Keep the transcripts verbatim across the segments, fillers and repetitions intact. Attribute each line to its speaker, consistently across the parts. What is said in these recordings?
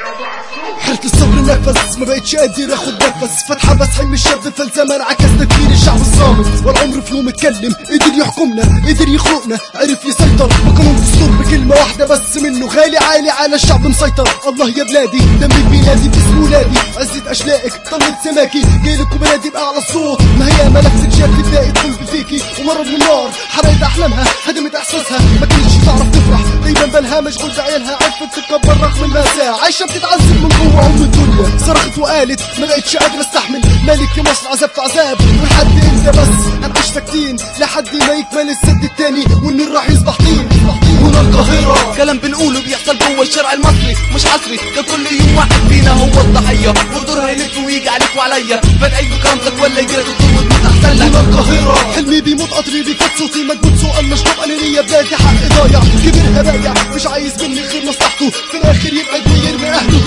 Speaker 1: حرت الصبر نفس، ما بقتش قادر اخد نفس. فتحة بسحي من الشاب فالزمان عكس تفكير الشعب الصامت. والعمر في يوم اتكلم، قدر يحكمنا، قدر يخلقنا، عرف يسيطر. بقانون دستور بكلمة واحدة بس منه غالي عالي على الشعب مسيطر. الله يا بلادي دمك بلادي باسم ولادي، عزة اشلائك طلت سماكي، جيلك وبلادي بأعلى الصوت. ما هي ملفت جاب تلاقي قلب فيكي ومرض من نار حرقت احلامها، هدمت احساسها، ما كانتش تعرف تفرح، دايما بالها مشغول بعيالها، عرفت تتكبر رغم المأساة، عايشة بتتعذب من جوه ام الدنيا. صرخت وقالت ما بقتش قادرة استحمل، مالك يا مصر عذبت عذاب، ولحد امتى بس هنعيش ساكتين؟ لحد ما يكمل السد التاني والنيل راح يصبح طين. هنا القاهرة
Speaker 2: كلام بنقوله بيحصل جوه الشارع المصري مش عصري، ده كل يوم واحد فينا هو الضحية، ودور هيلف ويجي عليك وعليا، بدعي بكرامتك ولا يجيلك الدور وتموت احسن لك.
Speaker 1: هنا القاهرة حلمي بيموت قطري بيفت صوتي مكبوت، سؤال مشطوب انانية بلادي حق ضايع، كبرها بايع مش عايز مني غير مصلحته، في الاخر يبعد ويرمي اهله.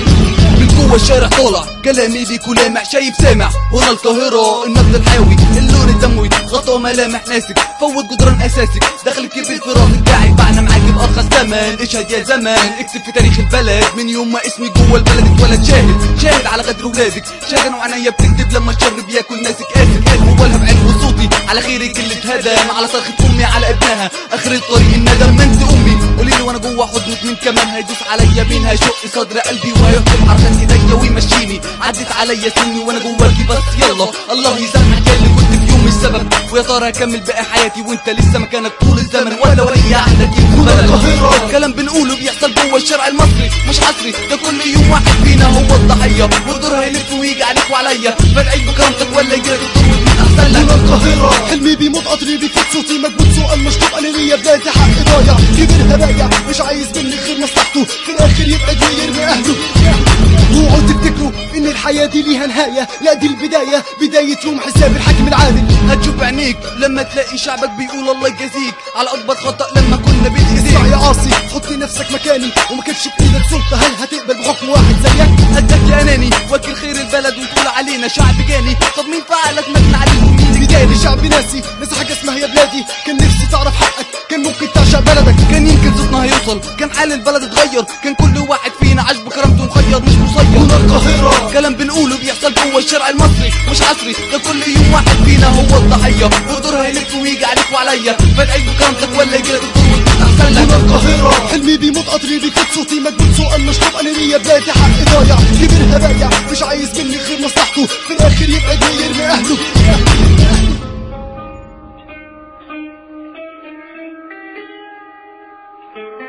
Speaker 2: من جوه الشارع طالع كلامي بيكون لامع، شايف سامع. هنا القاهرة النبض الحيوي، اللون الدموي، غطا ملامح ناسك، فوت جدران اساسك، دخل الكبير في راسك، داعي باعنا معاك بارخص ثمن. اشهد يا زمان، اكتب في تاريخ البلد من يوم ما اسمي جوه البلد اتولد. شاهد شاهد على غدر ولادك، شاهد انا وعينيا بتكتب لما الشر بياكل ناسك. اسف اسف وبالها بعين وصوتي على خيرك اللي اتهدم، على صرخة امي على ابنها اخر الطريق الندم. ما انت امي قوليلي وانا جوه حضنك، مين كمان هيدوس عليا؟ مين هيشق صدر قلبي وهيحكم حركات ايديا ويمشيني؟ عدت عليا سني وانا جواكي بس يلا الله يسامحك يا اللي كنت في يوم السبب، ويا ترى هكمل باقي حياتي وانت لسه مكانك طول الزمن، ولا ولي عهدك يمكن بلد. كلام بنقوله بيحصل جوه الشارع المصري مش عصري، ده كل يوم واحد فينا هو الضحية، والدور هيلف ويجي عليك وعليا، بدعي بكرامتك ولا يجيلك الدور وتموت احسن لك.
Speaker 1: هنا القاهرة حلمي بيموت قطري بيفت صوتي مكبوت، سؤال مشطوب انانية بلادي حق ضايع، كبرها بايع مش عايز مني غير مصلحته، في الاخر يبعد ويرمي اهله. اوعوا تفتكروا ان الحياة دي ليها نهاية، لا دي البداية، بداية يوم حساب الحاكم العادل.
Speaker 2: هتشوف بعينيك لما تلاقي شعبك بيقول الله يجازيك على اكبر خطأ لما كنا بايديك.
Speaker 1: اسمع يا عاصي حط نفسك مكاني، وما كانش بايدك سلطة، هل هتقبل بحكم واحد زيك؟
Speaker 2: قدك يا اناني وكل خير البلد وتقول علينا شعب جاني، طب مين فعلك مجنى عليك ومين
Speaker 1: جاني؟ شعب ناسي ناسي حاجة اسمها يا بلادي، كان نفسي تعرف حقك، كان ممكن تعشق بلدك،
Speaker 2: كان يمكن صوتنا هيوصل، كان حال البلد اتغير، كان كل واحد فينا عاش بكرامته مخير مش مسير.
Speaker 1: هنا القاهرة
Speaker 2: كلام بنقوله بيحصل جوه الشارع المصري مش عصري، ده كل يوم واحد فينا هو الضحية، ودور هيلف ويجي عليك وعليا، بدعي بكرامتك ولا يجيلك الدور وتموت احسن لك.
Speaker 1: هنا القاهرة حلمي بيموت قطري بيفت صوتي مكبوت، سؤال مشطوب انانية بلادي حق ضايع، كبرها بايع مش عايز مني غير مصلحته، في الاخر يبعد ويرمي اهله.